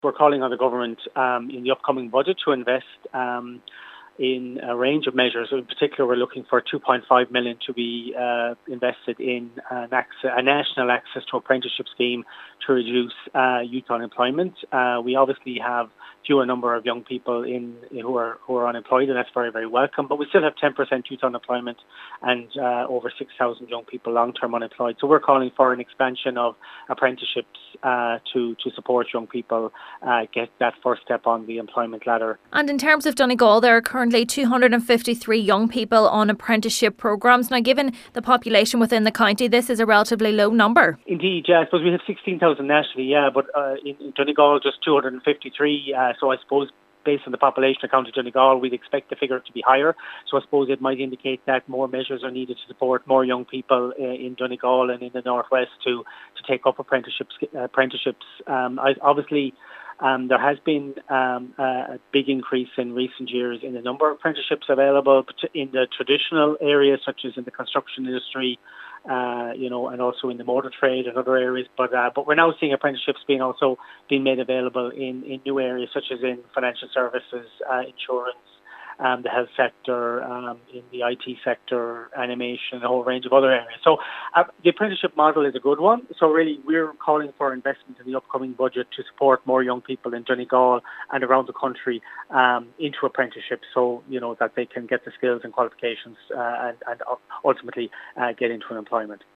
We're calling on the government in the upcoming budget to invest in a range of measures. In particular, we're looking for 2.5 million to be invested in a national access to apprenticeship scheme to reduce youth unemployment. We obviously have fewer number of young people who are unemployed, and that's very, very welcome. But we still have 10% youth unemployment and over 6,000 young people long-term unemployed. So we're calling for an expansion of apprenticeships to support young people get that first step on the employment ladder. And in terms of Donegal, there are currently 253 young people on apprenticeship programmes. Now, given the population within the county, this is a relatively low number. Indeed, yeah. I suppose we have 16,000 nationally, yeah, but in Donegal, just 253. So I suppose based on the population of County Donegal, we'd expect the figure to be higher. So I suppose it might indicate that more measures are needed to support more young people in Donegal and in the northwest to take up apprenticeships. Obviously, there has been a big increase in recent years in the number of apprenticeships available in the traditional areas, such as in the construction industry, and also in the motor trade and other areas. But we're now seeing apprenticeships being made available in new areas, such as in financial services, insurance, the health sector, in the IT sector, animation, a whole range of other areas. So the apprenticeship model is a good one. So really, we're calling for investment in the upcoming budget to support more young people in Donegal and around the country into apprenticeships, so that they can get the skills and qualifications and ultimately get into employment.